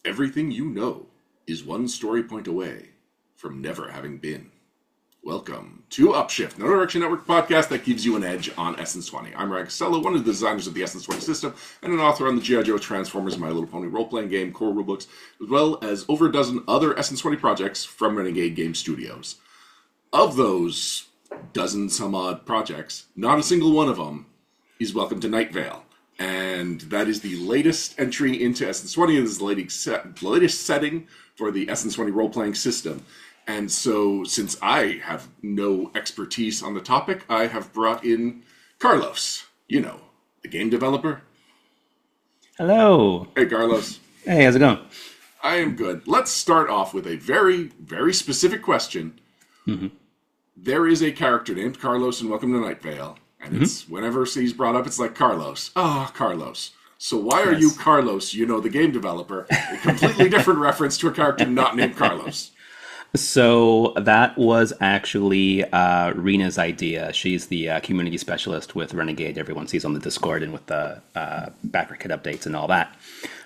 Everything you know is one story point away from never having been. Welcome to Upshift, an Direction Network podcast that gives you an edge on Essence 20. I'm Ryan Costello, one of the designers of the Essence 20 system, and an author on the G.I. Joe Transformers My Little Pony role-playing game, core rulebooks, as well as over a dozen other Essence 20 projects from Renegade Game Studios. Of those dozen-some-odd projects, not a single one of them is Welcome to Night Vale. And that is the latest entry into Essence 20. This is the latest setting for the Essence 20 role-playing system. And so, since I have no expertise on the topic, I have brought in Carlos, the game developer. Hello. Hey, Carlos. Hey, how's it going? I am good. Let's start off with a very, very specific question. Mm-hmm. There is a character named Carlos in Welcome to Night Vale. And it's whenever he's brought up, it's like Carlos. Carlos. So why are you Carlos, the game developer? A completely different reference to a character not named Carlos. So that was actually Rena's idea. She's the community specialist with Renegade. Everyone sees on the Discord and with the backer kit updates and all that.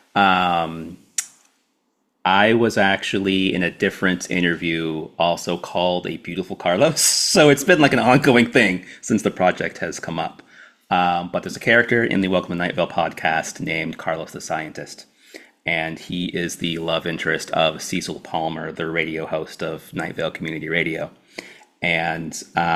I was actually in a different interview also called a beautiful Carlos. So it's been like an ongoing thing since the project has come up. But there's a character in the Welcome to Night Vale podcast named Carlos the Scientist. And he is the love interest of Cecil Palmer, the radio host of Night Vale Community Radio. And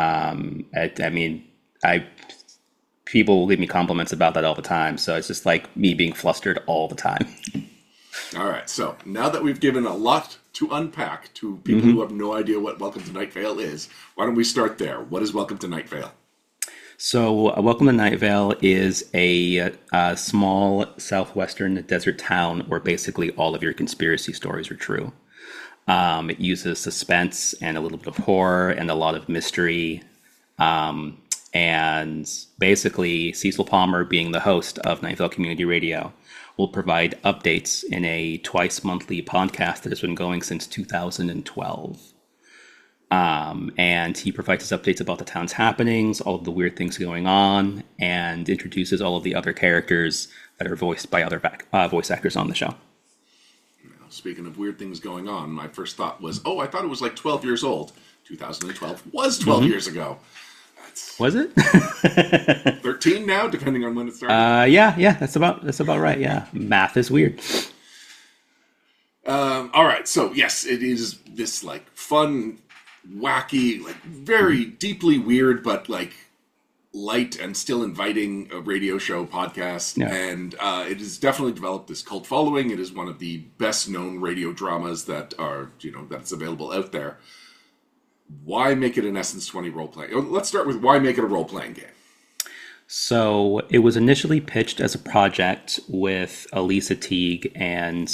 people will leave me compliments about that all the time. So it's just like me being flustered all the time. All right, so now that we've given a lot to unpack to people who have no idea what Welcome to Night Vale is, why don't we start there? What is Welcome to Night Vale? So Welcome to Night Vale is a small southwestern desert town where basically all of your conspiracy stories are true. It uses suspense and a little bit of horror and a lot of mystery. And basically, Cecil Palmer, being the host of Night Vale Community Radio, will provide updates in a twice-monthly podcast that has been going since 2012. And he provides us updates about the town's happenings, all of the weird things going on, and introduces all of the other characters that are voiced by other voice actors on the show. Now, speaking of weird things going on, my first thought was, I thought it was like 12 years old. 2012 was 12 years ago. Was it? 13 now, depending on when it started. Yeah, that's about right. Yeah, math is weird. All right, so yes, it is this like fun, wacky, like very deeply weird, but like light and still inviting radio show podcast. Yeah. And it has definitely developed this cult following. It is one of the best known radio dramas that are that's available out there. Why make it an Essence 20 role-playing? Let's start with why make it a role-playing game. So it was initially pitched as a project with Elisa Teague and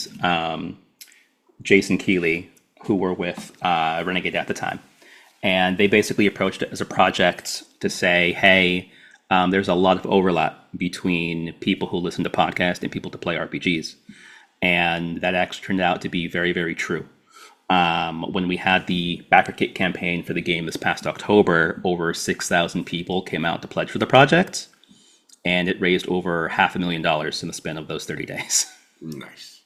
Jason Keeley, who were with Renegade at the time. And they basically approached it as a project to say, hey, there's a lot of overlap between people who listen to podcasts and people to play RPGs. And that actually turned out to be very, very true. When we had the backer kit campaign for the game this past October, over 6,000 people came out to pledge for the project, and it raised over $500,000 in the span of those 30 days. Nice.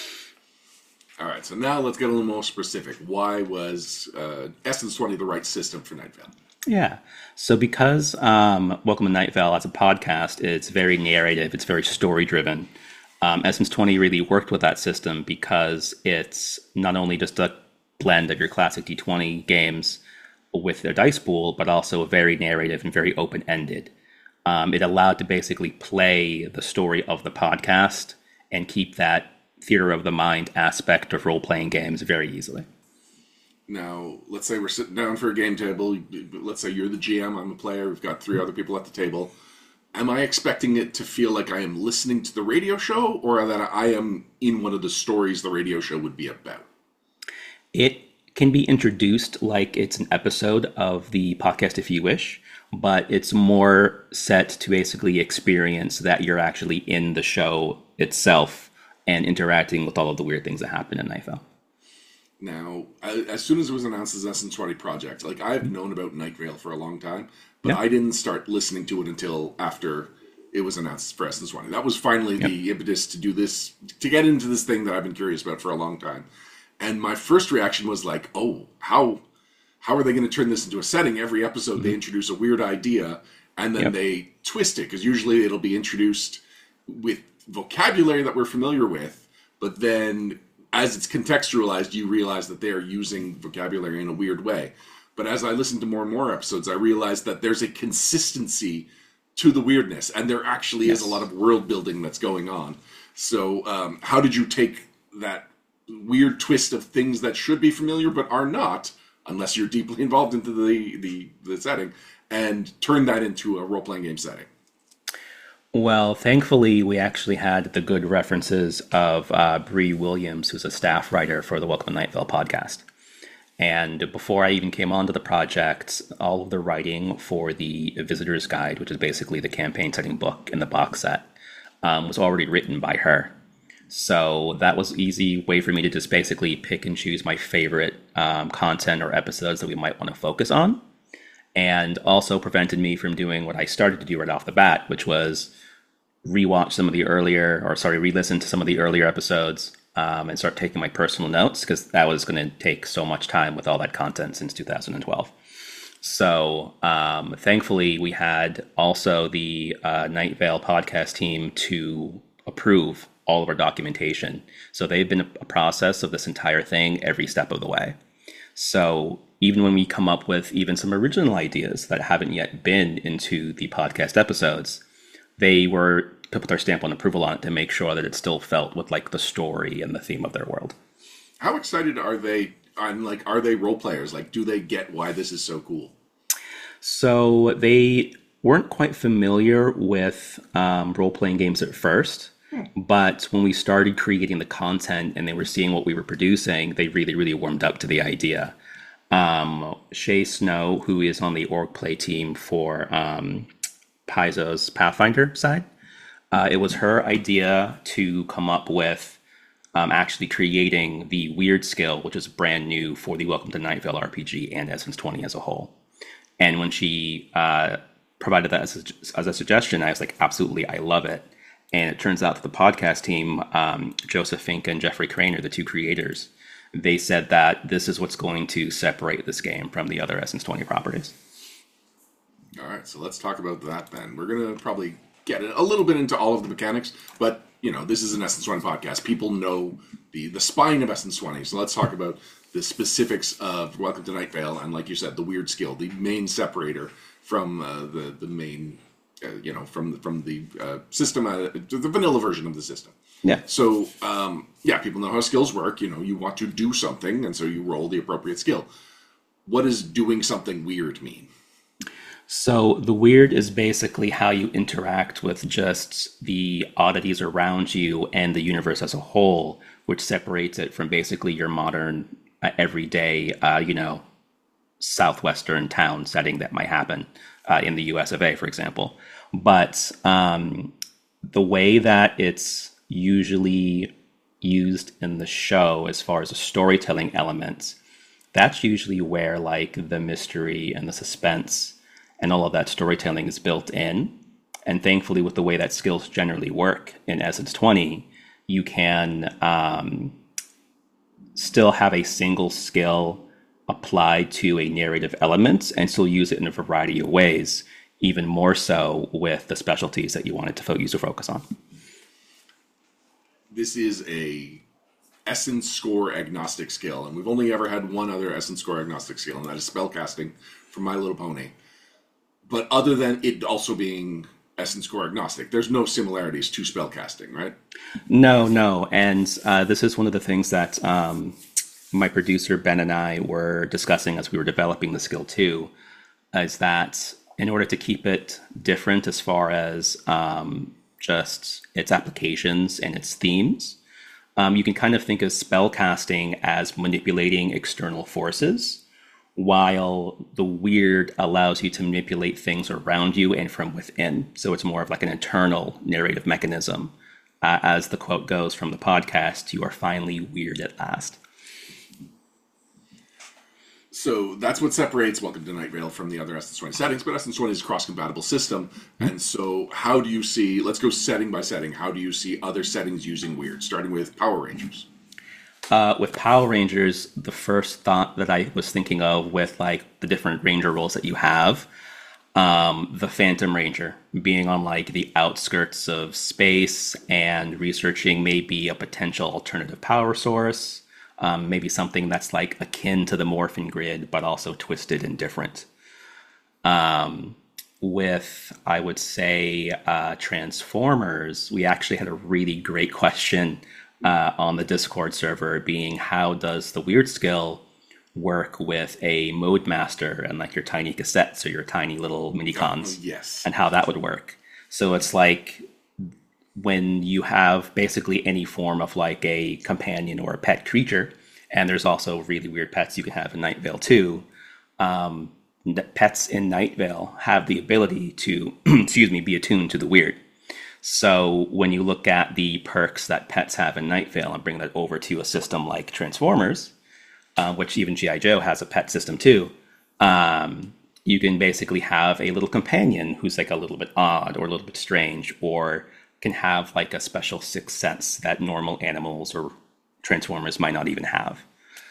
All right, so now let's get a little more specific. Why was Essence 20 the right system for Night Vale? Yeah, so because Welcome to Night Vale as a podcast, it's very narrative, it's very story-driven. Essence 20 really worked with that system because it's not only just a blend of your classic D20 games with their dice pool, but also very narrative and very open-ended. It allowed to basically play the story of the podcast and keep that theater of the mind aspect of role-playing games very easily. Now, let's say we're sitting down for a game table. Let's say you're the GM, I'm a player. We've got 3 other people at the table. Am I expecting it to feel like I am listening to the radio show, or that I am in one of the stories the radio show would be about? It can be introduced like it's an episode of the podcast if you wish, but it's more set to basically experience that you're actually in the show itself and interacting with all of the weird things that happen in Night Vale. Now, as soon as it was announced as Essence 20 project, like I've known about Night Vale for a long time, but I didn't start listening to it until after it was announced for Essence 20. That was finally the impetus to do this, to get into this thing that I've been curious about for a long time. And my first reaction was like, oh, how are they going to turn this into a setting? Every episode they introduce a weird idea and then they twist it, because usually it'll be introduced with vocabulary that we're familiar with, but then as it's contextualized, you realize that they are using vocabulary in a weird way. But as I listened to more and more episodes, I realized that there's a consistency to the weirdness, and there actually is a lot of world building that's going on. So how did you take that weird twist of things that should be familiar but are not, unless you're deeply involved into the setting, and turn that into a role-playing game setting? Well, thankfully, we actually had the good references of Bree Williams, who's a staff writer for the Welcome to Night Vale podcast. And before I even came onto the project, all of the writing for the Visitor's Guide, which is basically the campaign setting book in the box set, was already written by her. So that was an easy way for me to just basically pick and choose my favorite content or episodes that we might want to focus on. And also prevented me from doing what I started to do right off the bat, which was re-listen to some of the earlier episodes and start taking my personal notes, because that was going to take so much time with all that content since 2012. So thankfully, we had also the Night Vale podcast team to approve all of our documentation. So they've been a process of this entire thing every step of the way. So even when we come up with even some original ideas that haven't yet been into the podcast episodes, they were to put their stamp on approval on it to make sure that it still felt with like the story and the theme of their world. How excited are they? Are they role players? Like, do they get why this is so cool? So they weren't quite familiar with role-playing games at first. But when we started creating the content and they were seeing what we were producing, they really, really warmed up to the idea. Shay Snow, who is on the org play team for Paizo's Pathfinder side, it was her idea to come up with actually creating the weird skill, which is brand new for the Welcome to Night Vale RPG and Essence 20 as a whole. And when she provided that as a suggestion, I was like, absolutely, I love it. And it turns out that the podcast team, Joseph Fink and Jeffrey Craner, the two creators, they said that this is what's going to separate this game from the other Essence 20 properties. All right, so let's talk about that then. We're going to probably get a little bit into all of the mechanics, but, this is an Essence 20 podcast. People know the spine of Essence 20, so let's talk about the specifics of Welcome to Night Vale and, like you said, the weird skill, the main separator from the main... from the system, the vanilla version of the system. Yeah. So, people know how skills work. You want to do something, and so you roll the appropriate skill. What does doing something weird mean? So the weird is basically how you interact with just the oddities around you and the universe as a whole, which separates it from basically your modern, everyday, southwestern town setting that might happen in the US of A, for example. But the way that it's usually used in the show as far as a storytelling element, that's usually where like the mystery and the suspense and all of that storytelling is built in. And thankfully, with the way that skills generally work in Essence 20, you can still have a single skill applied to a narrative element and still use it in a variety of ways, even more so with the specialties that you wanted to use to focus on. This is a Essence score agnostic skill, and we've only ever had one other Essence score agnostic skill, and that is spellcasting from My Little Pony. But other than it also being Essence score agnostic, there's no similarities to spellcasting, right? No. And this is one of the things that my producer Ben and I were discussing as we were developing the skill too, is that in order to keep it different as far as just its applications and its themes, you can kind of think of spellcasting as manipulating external forces, while the weird allows you to manipulate things around you and from within. So it's more of like an internal narrative mechanism. As the quote goes from the podcast, you are finally weird at last. So that's what separates Welcome to Night Vale from the other Essence 20 settings, but Essence 20 is a cross-compatible system. And so how do you see, let's go setting by setting, how do you see other settings using weird, starting with Power Rangers? With Power Rangers, the first thought that I was thinking of with like the different ranger roles that you have, the Phantom Ranger being on like the outskirts of space and researching maybe a potential alternative power source, maybe something that's like akin to the Morphin Grid, but also twisted and different. With, I would say, Transformers, we actually had a really great question on the Discord server, being how does the weird skill work with a mode master and like your tiny cassettes or your tiny little mini cons, Yes. and how that would work. So it's like when you have basically any form of like a companion or a pet creature, and there's also really weird pets you can have in Night Vale too. Pets in Night Vale have the ability to, excuse me, be attuned to the weird. So when you look at the perks that pets have in Night Vale and bring that over to a system like Transformers, which even G.I. Joe has a pet system too, you can basically have a little companion who's like a little bit odd or a little bit strange, or can have like a special sixth sense that normal animals or Transformers might not even have.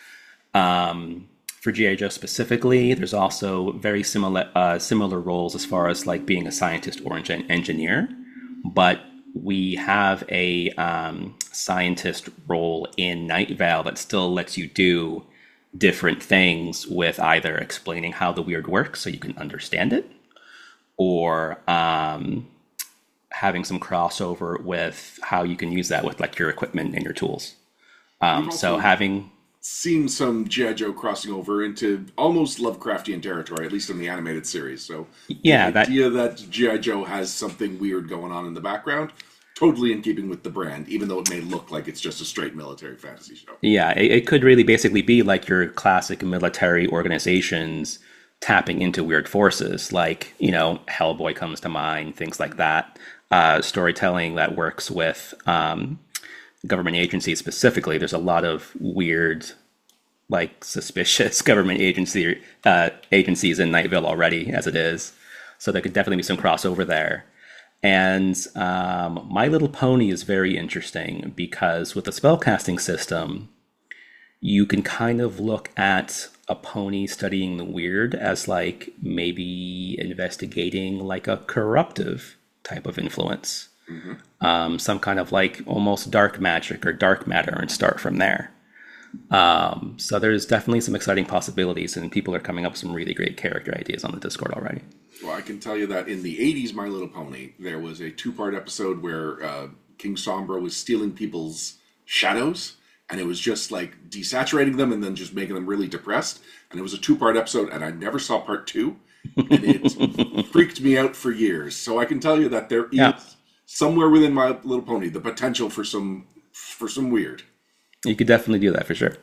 For G.I. Joe specifically, there's also very similar roles as far as like being a scientist or an engineer, but we have a scientist role in Night Vale that still lets you do different things with either explaining how the weird works so you can understand it, or having some crossover with how you can use that with like your equipment and your tools. So having seen some G.I. Joe crossing over into almost Lovecraftian territory, at least in the animated series. So yeah, the idea that G.I. Joe has something weird going on in the background, totally in keeping with the brand, even though it may look like it's just a straight military fantasy show. Yeah, it could really basically be like your classic military organizations tapping into weird forces, like, you know, Hellboy comes to mind, things like that. Storytelling that works with government agencies specifically. There's a lot of weird, like suspicious government agencies in Night Vale already as it is. So there could definitely be some crossover there. And My Little Pony is very interesting because with the spellcasting system, you can kind of look at a pony studying the weird as like maybe investigating like a corruptive type of influence. Some kind of like almost dark magic or dark matter, and start from there. So there's definitely some exciting possibilities, and people are coming up with some really great character ideas on the Discord already. Well, I can tell you that in the 80s My Little Pony, there was a two-part episode where King Sombra was stealing people's shadows, and it was just like desaturating them and then just making them really depressed. And it was a two-part episode, and I never saw part two, and it freaked me out for years. So I can tell you that there is somewhere within My Little Pony the potential for some weird. You could definitely do that for sure.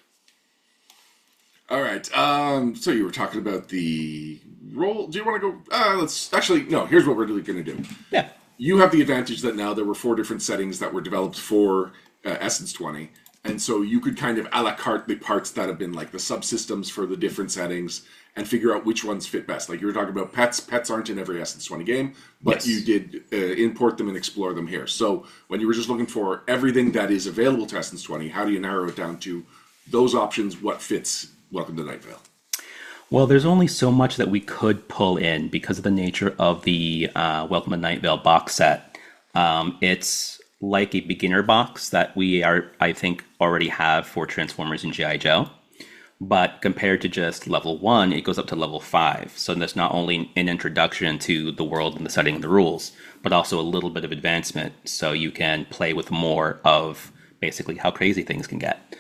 All right. So you were talking about the role. Do you want to go? Let's actually no. Here's what we're really going to do. Yeah. You have the advantage that now there were 4 different settings that were developed for Essence 20, and so you could kind of a la carte the parts that have been like the subsystems for the different settings and figure out which ones fit best. Like you were talking about pets. Pets aren't in every Essence 20 game, but you did import them and explore them here. So when you were just looking for everything that is available to Essence 20, how do you narrow it down to those options? What fits Welcome to Night Vale? Well, there's only so much that we could pull in because of the nature of the Welcome to Night Vale box set. It's like a beginner box that we I think, already have for Transformers and G.I. Joe. But compared to just level 1, it goes up to level 5. So there's not only an introduction to the world and the setting and the rules, but also a little bit of advancement. So you can play with more of basically how crazy things can get.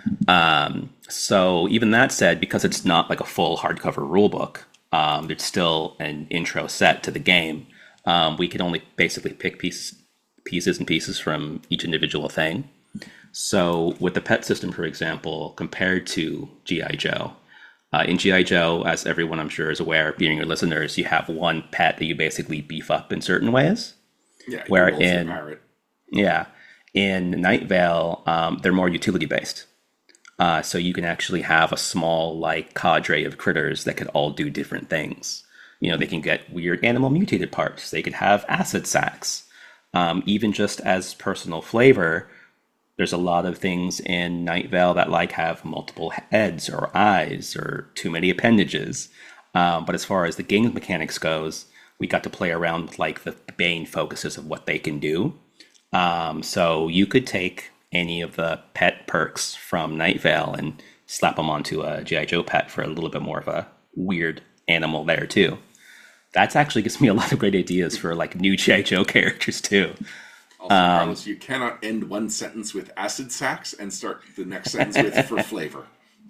So even that said, because it's not like a full hardcover rulebook, there's still an intro set to the game. We can only basically pick pieces and pieces from each individual thing. So with the pet system, for example, compared to G.I. Joe, in G.I. Joe, as everyone I'm sure is aware, being your listeners, you have one pet that you basically beef up in certain ways. Yeah, where in Night Vale, they're more utility based. So you can actually have a small like cadre of critters that could all do different things. You know, they can get weird animal mutated parts. They could have acid sacs. Even just as personal flavor, there's a lot of things in Night Vale that like have multiple heads or eyes or too many appendages. But as far as the game mechanics goes, we got to play around with like the main focuses of what they can do. So you could take any of the pet perks from Night Vale and slap them onto a G.I. Joe pet for a little bit more of a weird animal there too. That actually gives me a lot of great ideas for like new G.I. Joe characters too. Also, Carlos, you cannot end one sentence with acid sacs and start the next sentence with for flavor.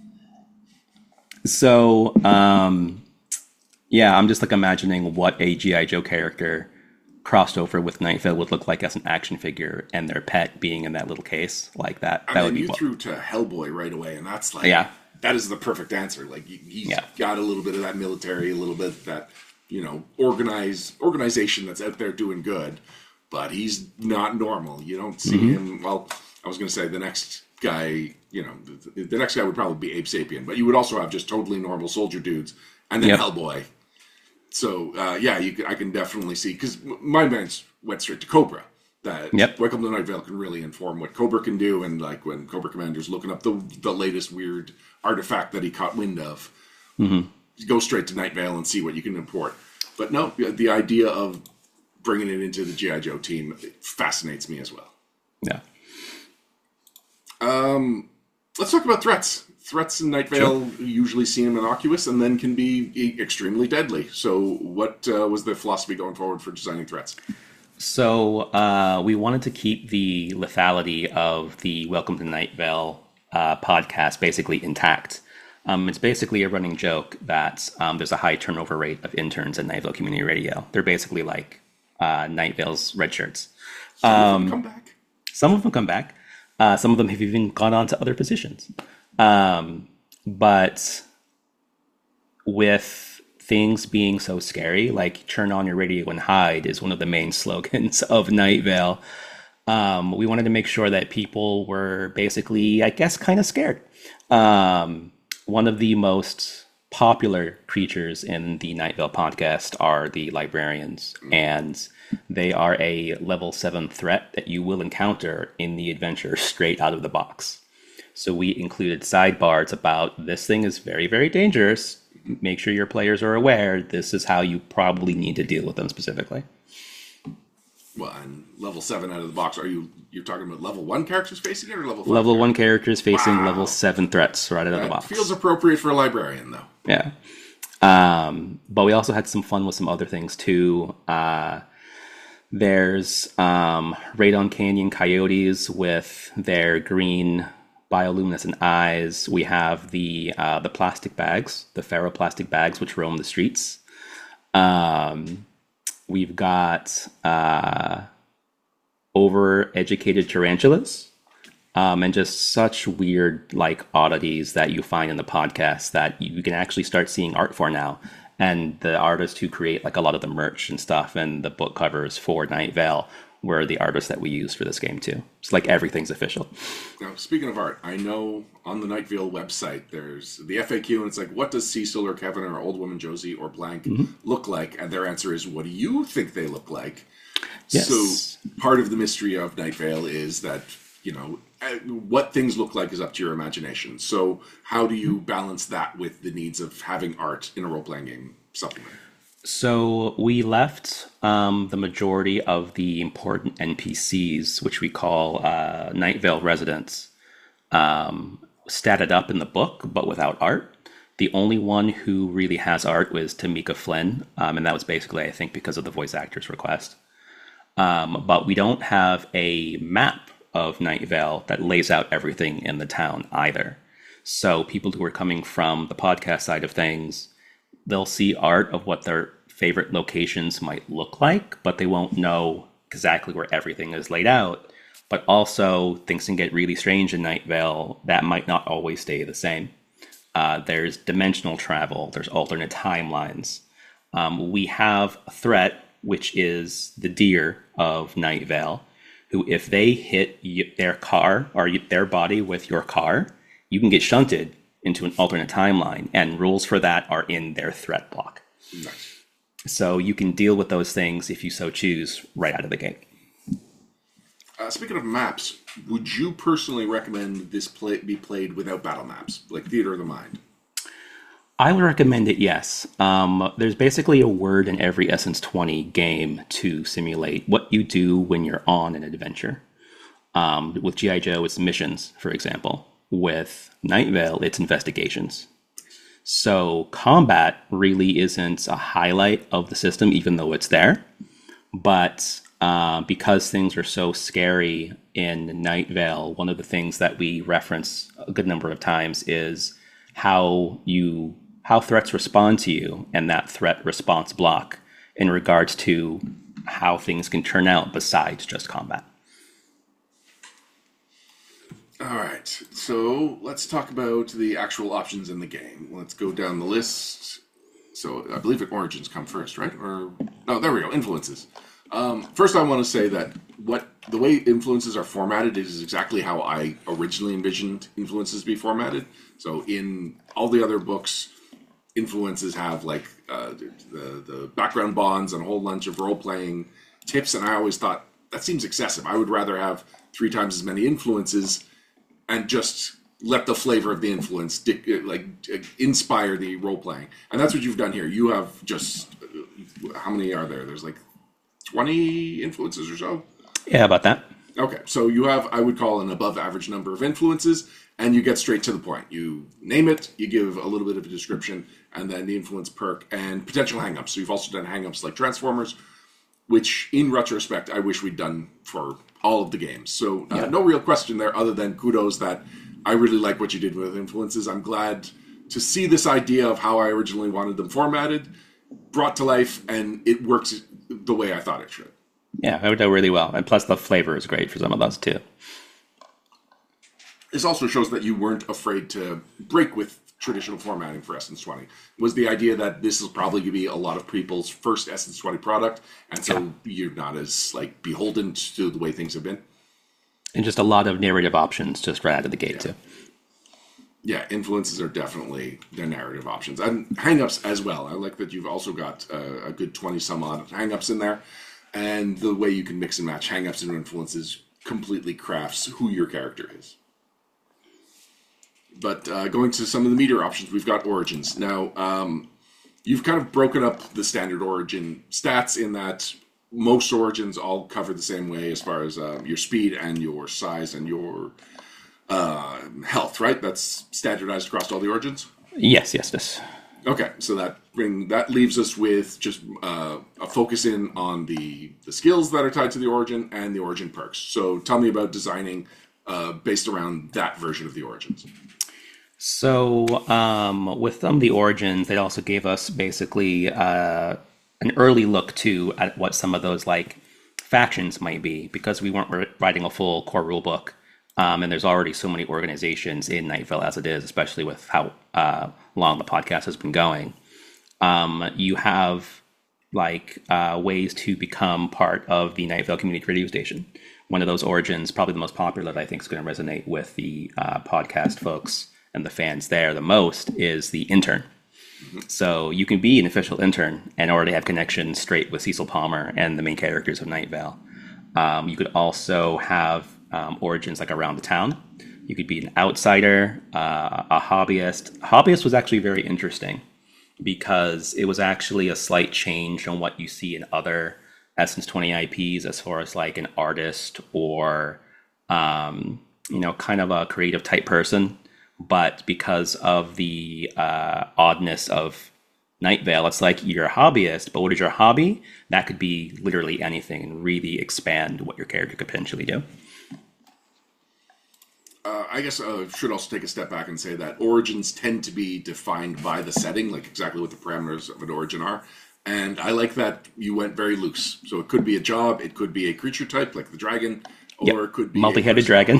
So, yeah, I'm just like imagining what a G.I. Joe character crossed over with Night Vale would look like as an action figure, and their pet being in that little case like that. I That mean, would be you threw to Hellboy right away, and that's like, Yeah. that is the perfect answer. Like, he's Yeah. got a little bit of that military, a little bit of that, organization that's out there doing good, but he's not normal. You don't see him. Well, I was going to say the next guy, the next guy would probably be Ape Sapien, but you would also have just totally normal soldier dudes, and then Yep. Hellboy. So yeah, I can definitely see, because my mind went straight to Cobra. That Yep. Welcome to Night Vale can really inform what Cobra can do, and like when Cobra Commander's looking up the latest weird artifact that he caught wind of, go straight to Night Vale and see what you can import. But no, the idea of bringing it into the G.I. Joe team fascinates me as well. Yeah. Let's talk about threats. Threats in Night Vale usually seem innocuous and then can be extremely deadly. So what was the philosophy going forward for designing threats? So we wanted to keep the lethality of the Welcome to Night Vale podcast basically intact. It's basically a running joke that there's a high turnover rate of interns at Night Vale Community Radio. They're basically like Night Vale's red shirts. Some of them come back. Some of them come back. Some of them have even gone on to other positions. But with things being so scary, like turn on your radio and hide is one of the main slogans of Night Vale. We wanted to make sure that people were basically, I guess, kind of scared. One of the most popular creatures in the Night Vale podcast are the librarians, and they are a level 7 threat that you will encounter in the adventure straight out of the box. So we included sidebars about this thing is very, very dangerous. Make sure your players are aware. This is how you probably need to deal with them specifically. Well, and level 7 out of the box, you're talking about level 1 characters facing it, or level 5? Level 1 characters facing Wow. level 7 threats right out of the That box. feels appropriate for a librarian, though. Yeah. But we also had some fun with some other things too. There's Radon Canyon coyotes with their green bioluminescent eyes. We have the plastic bags, the ferroplastic bags, which roam the streets. We've got overeducated tarantulas. And just such weird like oddities that you find in the podcast that you can actually start seeing art for now. And the artists who create like a lot of the merch and stuff and the book covers for Night Vale were the artists that we used for this game too. It's like everything's official. Now, speaking of art, I know on the Night Vale website there's the FAQ, and it's like, what does Cecil or Kevin or Old Woman Josie or blank look like? And their answer is, what do you think they look like? Yes. So part of the mystery of Night Vale is that, what things look like is up to your imagination. So how do you balance that with the needs of having art in a role-playing game supplement? So we left the majority of the important NPCs, which we call Night Vale residents, statted up in the book, but without art. The only one who really has art was Tamika Flynn, and that was basically, I think, because of the voice actor's request. But we don't have a map of Night Vale that lays out everything in the town either. So people who are coming from the podcast side of things, they'll see art of what their favorite locations might look like, but they won't know exactly where everything is laid out. But also, things can get really strange in Night Vale that might not always stay the same. There's dimensional travel, there's alternate timelines. We have a threat, which is the deer of Night Vale, who, if they hit their car or their body with your car, you can get shunted into an alternate timeline, and rules for that are in their threat block. Nice. So you can deal with those things if you so choose right out of the gate. Speaking of maps, would you personally recommend this be played without battle maps, like Theater of the Mind? I would recommend it, yes. There's basically a word in every Essence 20 game to simulate what you do when you're on an adventure. With G.I. Joe, it's missions, for example. With Night Vale, it's investigations. So combat really isn't a highlight of the system, even though it's there. But because things are so scary in Night Vale, one of the things that we reference a good number of times is how threats respond to you and that threat response block in regards to how things can turn out besides just combat. All right, so let's talk about the actual options in the game. Let's go down the list. So I believe Origins come first, right? Or no, there we go. Influences. First, I want to say that the way influences are formatted is exactly how I originally envisioned influences to be formatted. So in all the other books, influences have like the background bonds and a whole bunch of role-playing tips, and I always thought that seems excessive. I would rather have 3 times as many influences and just let the flavor of the influence inspire the role-playing. And that's what you've done here. You have just, how many are there? There's like 20 influences or so? Yeah, about that. Okay, so you have, I would call, an above average number of influences, and you get straight to the point. You name it, you give a little bit of a description, and then the influence perk and potential hangups. So you've also done hangups like Transformers, which in retrospect, I wish we'd done for all of the games. So no real question there other than kudos that I really like what you did with influences. I'm glad to see this idea of how I originally wanted them formatted brought to life, and it works the way I thought it should. Yeah, it would do really well. And plus the flavor is great for some of those too. This also shows that you weren't afraid to break with traditional formatting for Essence 20. Was the idea that this is probably going to be a lot of people's first Essence 20 product, and so you're not as beholden to the way things have been? And just a lot of narrative options just right out of the gate too. Yeah, influences are definitely their narrative options. And hangups as well. I like that you've also got a good 20 some odd hangups in there. And the way you can mix and match hangups and influences completely crafts who your character is. But going to some of the meter options, we've got Origins. Now, you've kind of broken up the standard Origin stats in that most Origins all cover the same way as far as your speed and your size and your health, right? That's standardized across all the Origins? Yes. Okay, so that leaves us with just a focus in on the skills that are tied to the Origin and the Origin perks. So tell me about designing based around that version of the Origins. So with some of the Origins, they also gave us basically an early look too at what some of those factions might be, because we weren't writing a full core rulebook. And there's already so many organizations in Night Vale as it is, especially with how long the podcast has been going. You have ways to become part of the Night Vale Community Radio Station. One of those Origins, probably the most popular that I think is going to resonate with the podcast folks and the fans there the most, is the intern. Mm-hmm. So you can be an official intern and already have connections straight with Cecil Palmer and the main characters of Night Vale. You could also have Origins around the town. You could be an outsider, a hobbyist. Hobbyist was actually very interesting because it was actually a slight change on what you see in other Essence 20 IPs as far as an artist or kind of a creative type person. But because of the oddness of Night Vale, it's you're a hobbyist, but what is your hobby? That could be literally anything and really expand what your character could potentially do. I guess I should also take a step back and say that Origins tend to be defined by the setting, exactly what the parameters of an Origin are. And I like that you went very loose. So it could be a job, it could be a creature type, like the dragon, or it could be multi-headed dragon.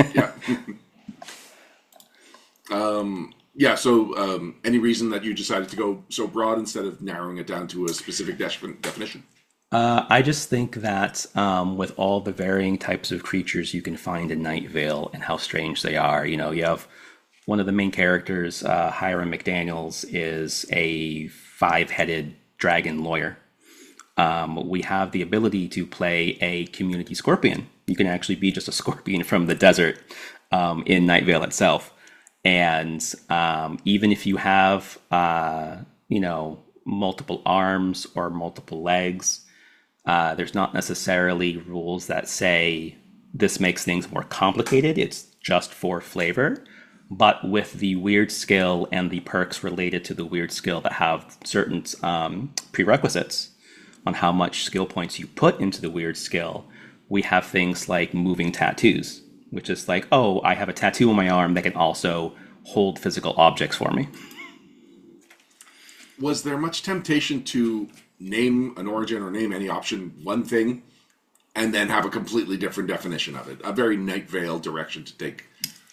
Yeah. So any reason that you decided to go so broad instead of narrowing it down to a specific definition? I just think that with all the varying types of creatures you can find in Night Vale and how strange they are, you have one of the main characters, Hiram McDaniels, is a five-headed dragon lawyer. We have the ability to play a community scorpion. You can actually be just a scorpion from the desert in Night Vale itself. And even if you have, multiple arms or multiple legs, there's not necessarily rules that say this makes things more complicated. It's just for flavor. But with the weird skill and the perks related to the weird skill that have certain prerequisites on how much skill points you put into the weird skill, we have things like moving tattoos, which is like, oh, I have a tattoo on my arm that can also hold physical objects for me. Was there much temptation to name an origin or name any option one thing and then have a completely different definition of it? A very Night Vale direction to take.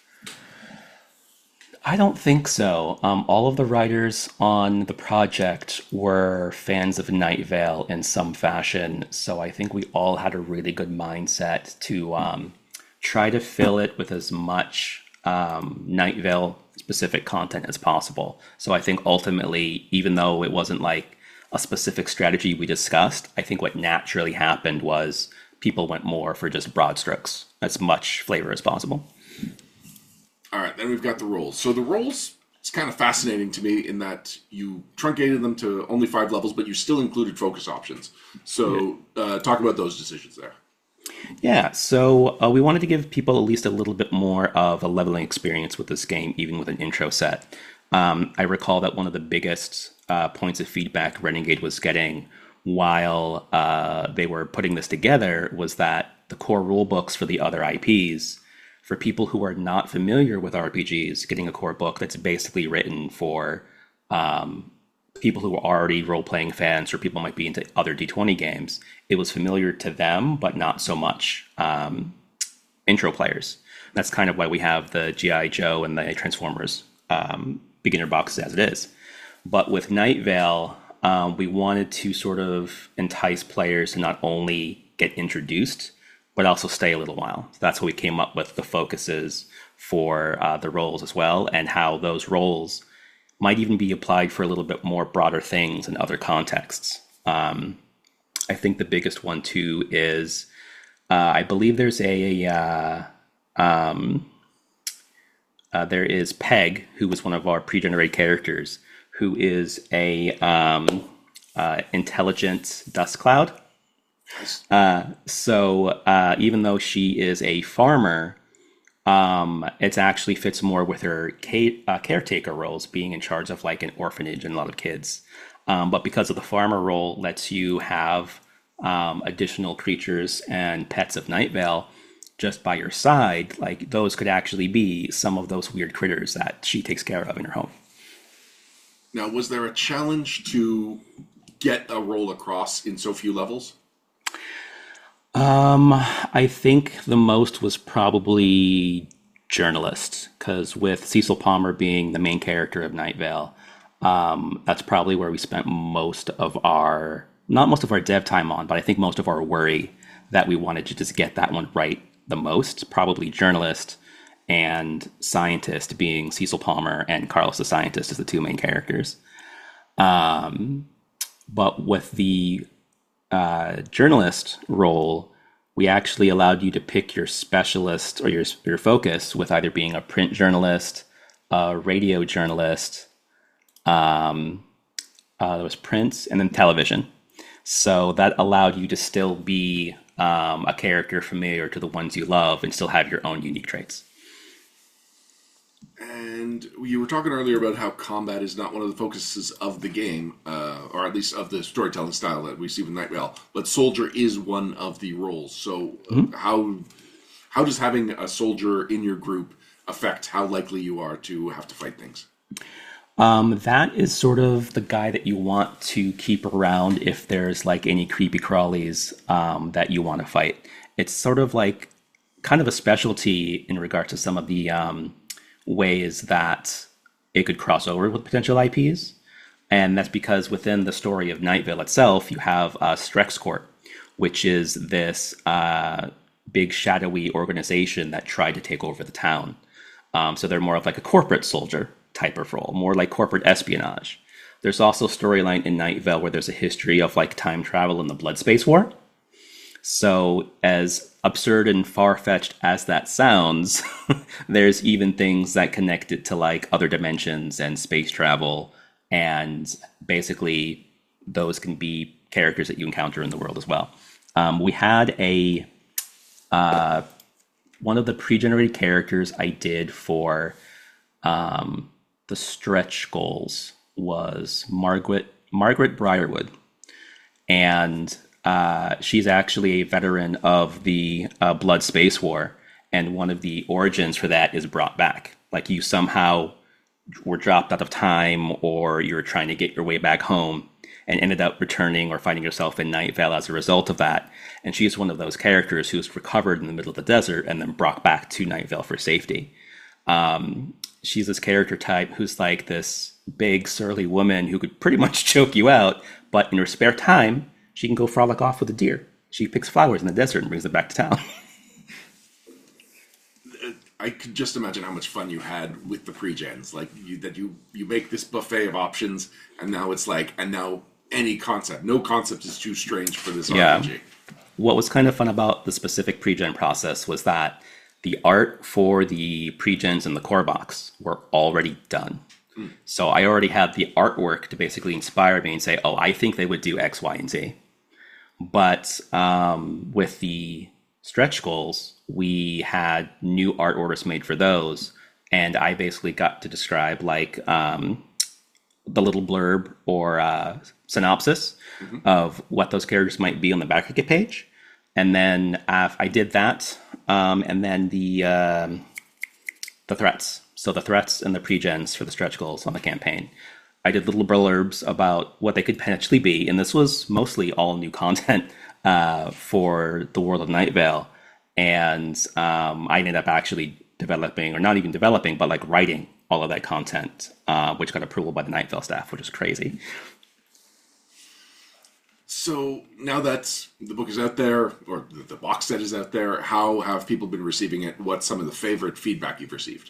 I don't think so. All of the writers on the project were fans of Night Vale in some fashion, so I think we all had a really good mindset to try to fill it with as much Night Vale specific content as possible. So I think ultimately, even though it wasn't like a specific strategy we discussed, I think what naturally happened was people went more for just broad strokes, as much flavor as possible. All right, then we've got the roles. So the roles, it's kind of fascinating to me in that you truncated them to only 5 levels, but you still included focus options. So talk about those decisions there. Yeah, so we wanted to give people at least a little bit more of a leveling experience with this game, even with an intro set. I recall that one of the biggest points of feedback Renegade was getting while they were putting this together was that the core rule books for the other IPs, for people who are not familiar with RPGs, getting a core book that's basically written for people who are already role-playing fans or people might be into other D20 games, it was familiar to them, but not so much intro players. That's kind of why we have the G.I. Joe and the Transformers beginner boxes as it is. But with Night Vale, we wanted to sort of entice players to not only get introduced, but also stay a little while. So that's how we came up with the focuses for the roles as well, and how those roles might even be applied for a little bit more broader things in other contexts. I think the biggest one too is I believe there's there is Peg, who was one of our pre-generated characters, who is a intelligent dust cloud. So even though she is a farmer, it actually fits more with her caretaker roles, being in charge of like an orphanage and a lot of kids. But because of the farmer role lets you have additional creatures and pets of Night Vale just by your side, like those could actually be some of those weird critters that she takes care of in her home. Now, was there a challenge to get a role across in so few levels? I think the most was probably journalist, because with Cecil Palmer being the main character of Night Vale, that's probably where we spent most of our, not most of our dev time on, but I think most of our worry that we wanted to just get that one right the most, probably journalist and scientist being Cecil Palmer and Carlos the Scientist as the two main characters. But with the journalist role, we actually allowed you to pick your specialist or your focus with either being a print journalist, a radio journalist, there was print, and then television. So that allowed you to still be a character familiar to the ones you love and still have your own unique traits. And you were talking earlier about how combat is not one of the focuses of the game, or at least of the storytelling style that we see with Night Vale, but soldier is one of the roles. So how does having a soldier in your group affect how likely you are to have to fight things? That is sort of the guy that you want to keep around if there's like any creepy crawlies that you want to fight. It's sort of like kind of a specialty in regard to some of the ways that it could cross over with potential IPs. And that's because within the story of Night Vale itself, you have Strexcorp, which is this big shadowy organization that tried to take over the town. So they're more of like a corporate soldier type of role, more like corporate espionage. There's also a storyline in Night Vale where there's a history of like time travel in the Blood Space War. So as absurd and far-fetched as that sounds, there's even things that connect it to like other dimensions and space travel, and basically those can be characters that you encounter in the world as well. We had one of the pre-generated characters I did for the stretch goals was Margaret Briarwood, and she's actually a veteran of the Blood Space War, and one of the origins for that is brought back. Like you somehow were dropped out of time, or you were trying to get your way back home, and ended up returning or finding yourself in Night Vale as a result of that. And she's one of those characters who's recovered in the middle of the desert and then brought back to Night Vale for safety. She's this character type who's like this big, surly woman who could pretty much choke you out, but in her spare time, she can go frolic off with a deer. She picks flowers in the desert and brings them back to town. I could just imagine how much fun you had with the pre-gens. Like, you make this buffet of options, and now it's like, and now any concept, no concept is too strange for this RPG. What was kind of fun about the specific pre-gen process was that the art for the pre-gens in the core box were already done. So I already had the artwork to basically inspire me and say, oh, I think they would do X, Y, and Z. But with the stretch goals, we had new art orders made for those. And I basically got to describe like the little blurb or synopsis of what those characters might be on the back of the page. And then I did that. And then the threats. So the threats and the pre-gens for the stretch goals on the campaign. I did little blurbs about what they could potentially be. And this was mostly all new content for the world of Night Vale. And I ended up actually developing, or not even developing, but like writing all of that content, which got approval by the Night Vale staff, which is crazy. So now that the book is out there, or the box set is out there, how have people been receiving it? What's some of the favorite feedback you've received?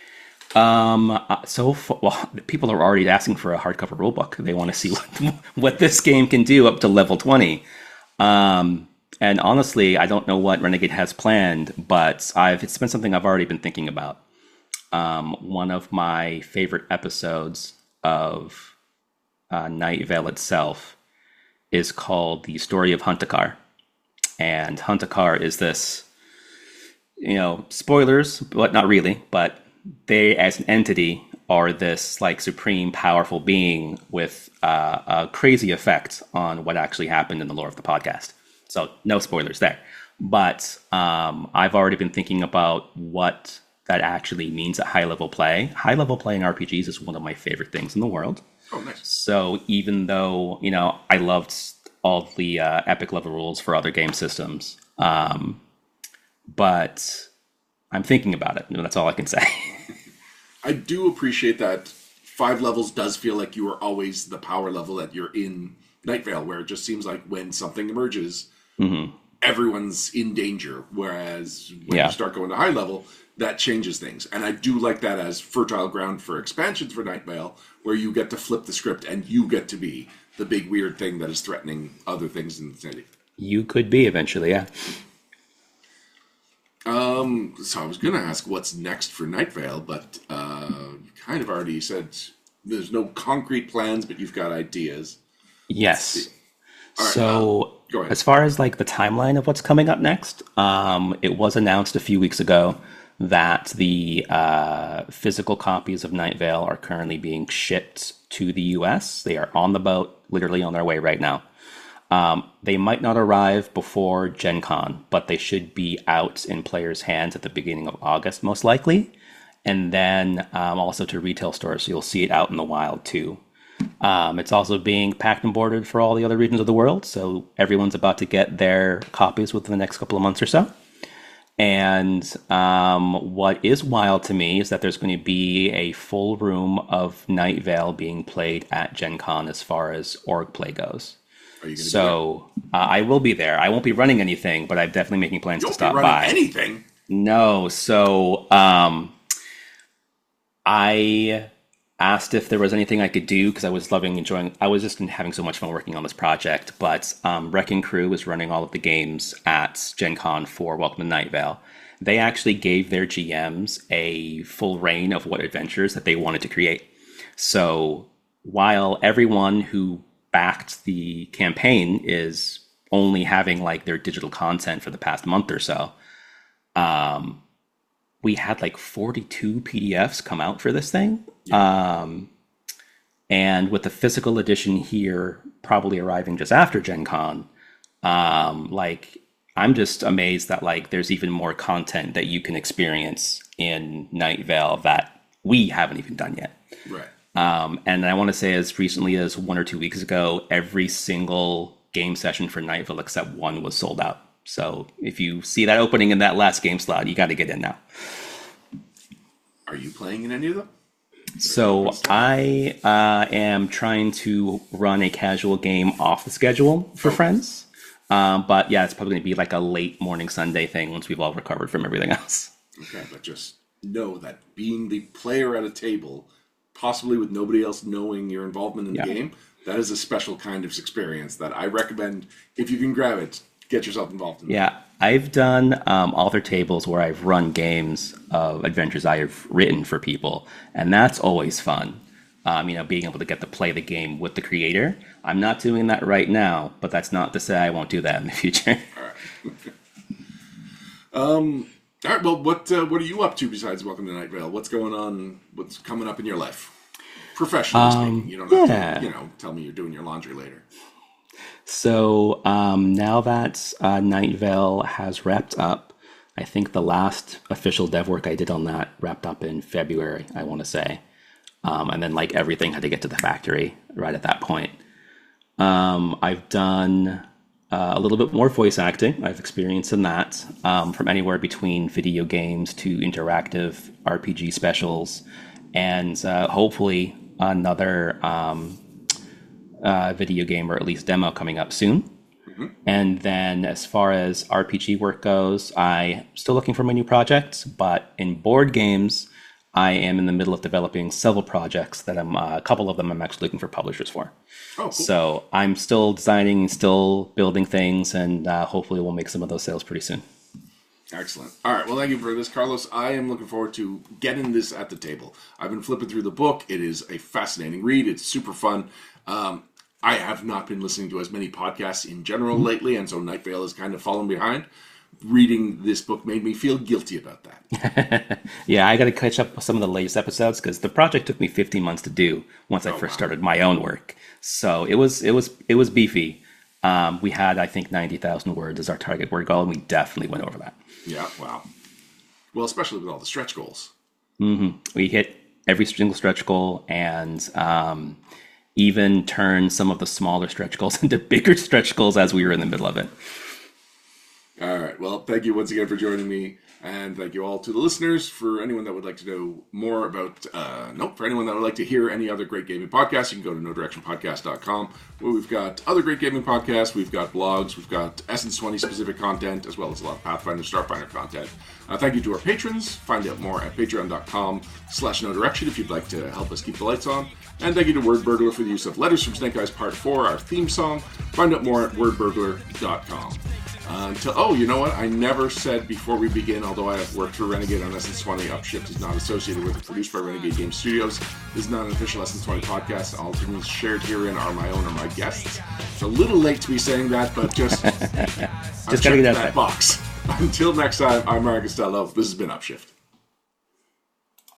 Well, people are already asking for a hardcover rulebook. They want to see what this game can do up to level 20. And honestly, I don't know what Renegade has planned, but it's been something I've already been thinking about. One of my favorite episodes of Night Vale itself is called The Story of Huntakar. And Huntakar is this, spoilers, but not really, but they as an entity are this like supreme powerful being with a crazy effect on what actually happened in the lore of the podcast. So no spoilers there. But I've already been thinking about what that actually means at high level play. High level play in RPGs is one of my favorite things in the world. Oh, nice. So even though, I loved all the epic level rules for other game systems, but I'm thinking about it, and that's all I can say. I do appreciate that 5 levels does feel like you are always the power level that you're in Night Vale, where it just seems like when something emerges, everyone's in danger. Whereas when you start going to high level, that changes things. And I do like that as fertile ground for expansions for Night Vale, where you get to flip the script and you get to be the big weird thing that is threatening other things in the city. You could be eventually, yeah. So I was going to ask what's next for Night Vale, but you kind of already said there's no concrete plans, but you've got ideas. Yes. Right, so go ahead. As far as like the timeline of what's coming up next, it was announced a few weeks ago that the physical copies of Night Vale are currently being shipped to the US. They are on the boat, literally on their way right now. They might not arrive before Gen Con, but they should be out in players' hands at the beginning of August, most likely. And then also to retail stores, so you'll see it out in the wild too. It's also being packed and boarded for all the other regions of the world, so everyone's about to get their copies within the next couple of months or so. And what is wild to me is that there's going to be a full room of Night Vale being played at Gen Con as far as org play goes. Are you going to So I will be there. I won't be running anything, but I'm definitely making plans to stop by. Anything? No. So I asked if there was anything I could do because I was I was just having so much fun working on this project. But Wrecking Crew is running all of the games at Gen Con for Welcome to Night Vale. They actually gave their GMs a full reign of what adventures that they wanted to create. So while everyone who backed the campaign is only having like their digital content for the past month or so, we had like 42 PDFs come out for this thing. Yeah. And with the physical edition here probably arriving just after Gen Con, like I'm just amazed that like there's even more content that you can experience in Night Vale that we haven't even done yet. Right. And I want to say as recently as 1 or 2 weeks ago, every single game session for Night Vale except one was sold out. So if you see that opening in that last game slot, you got to get in now. Are you playing in any of them? So I am trying to run a casual game off the schedule for friends. But yeah, it's probably going to be like a late morning Sunday thing once we've all recovered from everything else. Okay, but just know that being the player at a table, possibly with nobody else knowing your involvement in the game, that is a special kind of experience that I recommend, if you can grab it, get yourself involved in. Yeah, I've done author tables where I've run games of adventures I have written for people, and that's always fun. Being able to get to play the game with the creator. I'm not doing that right now, but that's not to say I won't do that in the future. All right. Well, what are you up to besides Welcome to Night Vale? What's going on? What's coming up in your life? Professionally speaking, you don't have to, tell me you're doing your laundry later. So now that Night Vale has wrapped up, I think the last official dev work I did on that wrapped up in February, I want to say. And then like everything had to get to the factory right at that point. I've done a little bit more voice acting. I've experienced in that, from anywhere between video games to interactive RPG specials, and hopefully another video game or at least demo coming up soon. Mm-hmm. And then as far as RPG work goes, I'm still looking for my new projects, but in board games, I am in the middle of developing several projects that a couple of them I'm actually looking for publishers for. Oh, cool. So I'm still designing, still building things, and hopefully we'll make some of those sales pretty soon. Excellent. All right. Well, thank you for this, Carlos. I am looking forward to getting this at the table. I've been flipping through the book. It is a fascinating read. It's super fun. I have not been listening to as many podcasts in general lately, and so Night Vale has kind of fallen behind. Reading this book made me feel guilty about that. Yeah, I got to catch up with some of the latest episodes because the project took me 15 months to do once I first started my own work. So it was beefy. We had, I think, 90,000 words as our target word goal, and we definitely went over that. Yeah, wow. Well, especially with all the stretch goals. Mm-hmm. We hit every single stretch goal, and even turned some of the smaller stretch goals into bigger stretch goals as we were in the middle of it. All right. Well, thank you once again for joining me. And thank you all to the listeners. For anyone that would like to know more about, for anyone that would like to hear any other great gaming podcasts, you can go to nodirectionpodcast.com, where we've got other great gaming podcasts. We've got blogs. We've got Essence 20 specific content, as well as a lot of Pathfinder, Starfinder content. Thank you to our patrons. Find out more at patreon.com/nodirection if you'd like to help us keep the lights on. And thank you to Word Burglar for the use of Letters from Snake Eyes Part 4, our theme song. Find out more at wordburglar.com. You know what? I never said before we begin, although I have worked for Renegade on Essence 20, Upshift is not associated with or produced by Renegade Game Studios. This is not an official Essence 20 podcast. All opinions shared herein are my own or my guests. It's a little late to be saying that, but just gotta get out that box. Until next time, I'm Mario Costello. This has been Upshift.